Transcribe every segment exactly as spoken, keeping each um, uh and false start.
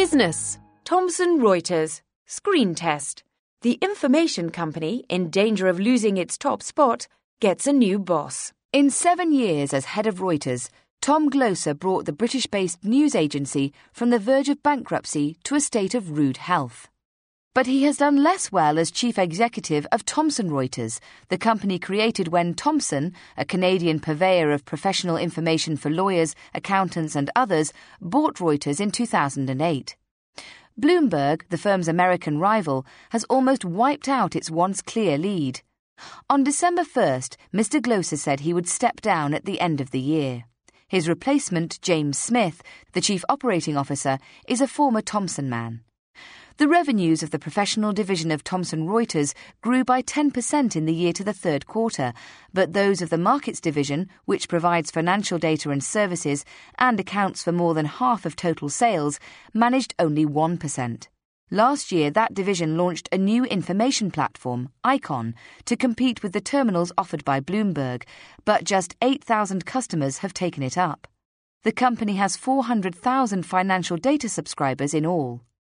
Business. Thomson Reuters. Screen test. The information company, in danger of losing its top spot, gets a new boss. In seven years as head of Reuters, Tom Glocer brought the British-based news agency from the verge of bankruptcy to a state of rude health. But he has done less well as chief executive of Thomson Reuters, the company created when Thomson, a Canadian purveyor of professional information for lawyers, accountants and others, bought Reuters in two thousand eight. Bloomberg, the firm's American rival, has almost wiped out its once clear lead. On December first, Mister Glocer said he would step down at the end of the year. His replacement, James Smith, the chief operating officer, is a former Thomson man. The revenues of the professional division of Thomson Reuters grew by ten percent in the year to the third quarter, but those of the markets division, which provides financial data and services and accounts for more than half of total sales, managed only one percent. Last year, that division launched a new information platform, Eikon, to compete with the terminals offered by Bloomberg, but just eight thousand customers have taken it up. The company has four hundred thousand financial data subscribers in all.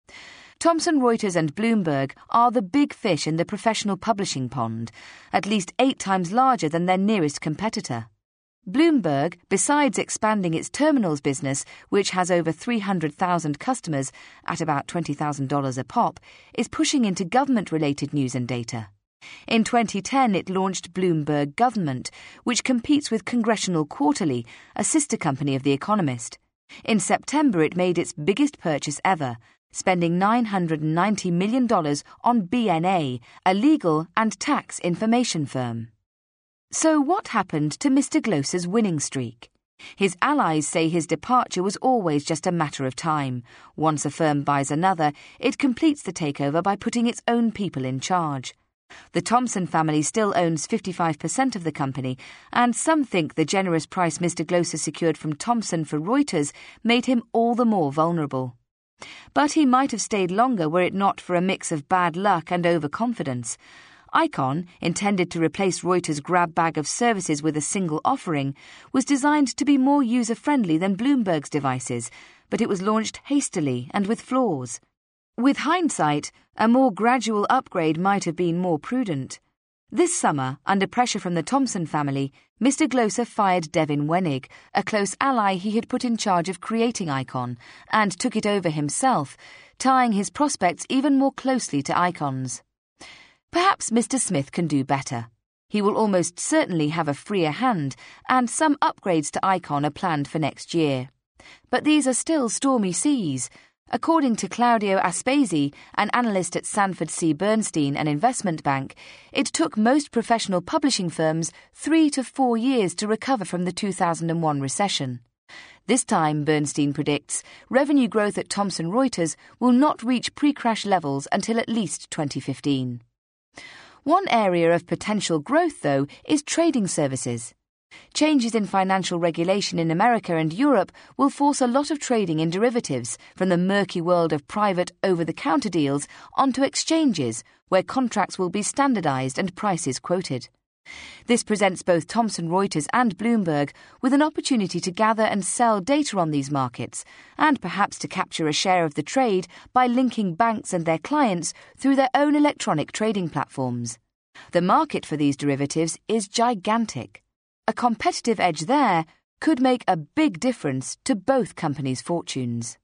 Thomson Reuters and Bloomberg are the big fish in the professional publishing pond, at least eight times larger than their nearest competitor. Bloomberg, besides expanding its terminals business, which has over three hundred thousand customers at about twenty thousand dollars a pop, is pushing into government-related news and data. In twenty ten, it launched Bloomberg Government, which competes with Congressional Quarterly, a sister company of The Economist. In September, it made its biggest purchase ever, spending nine hundred ninety million dollars on B N A, a legal and tax information firm. So what happened to Mister Glocer's winning streak? His allies say his departure was always just a matter of time. Once a firm buys another, it completes the takeover by putting its own people in charge. The Thomson family still owns fifty-five percent of the company, and some think the generous price Mister Glocer secured from Thomson for Reuters made him all the more vulnerable. But he might have stayed longer were it not for a mix of bad luck and overconfidence. Eikon, intended to replace Reuters' grab bag of services with a single offering, was designed to be more user-friendly than Bloomberg's devices, but it was launched hastily and with flaws. With hindsight, a more gradual upgrade might have been more prudent. This summer, under pressure from the Thomson family, Mister Glocer fired Devin Wenig, a close ally he had put in charge of creating Eikon, and took it over himself, tying his prospects even more closely to Eikon's. Perhaps Mister Smith can do better. He will almost certainly have a freer hand, and some upgrades to Eikon are planned for next year. But these are still stormy seas. According to Claudio Aspesi, an analyst at Sanford C. Bernstein, an investment bank, it took most professional publishing firms three to four years to recover from the two thousand one recession. This time, Bernstein predicts, revenue growth at Thomson Reuters will not reach pre-crash levels until at least twenty fifteen. One area of potential growth, though, is trading services. Changes in financial regulation in America and Europe will force a lot of trading in derivatives from the murky world of private over-the-counter deals onto exchanges, where contracts will be standardized and prices quoted. This presents both Thomson Reuters and Bloomberg with an opportunity to gather and sell data on these markets, and perhaps to capture a share of the trade by linking banks and their clients through their own electronic trading platforms. The market for these derivatives is gigantic. A competitive edge there could make a big difference to both companies' fortunes.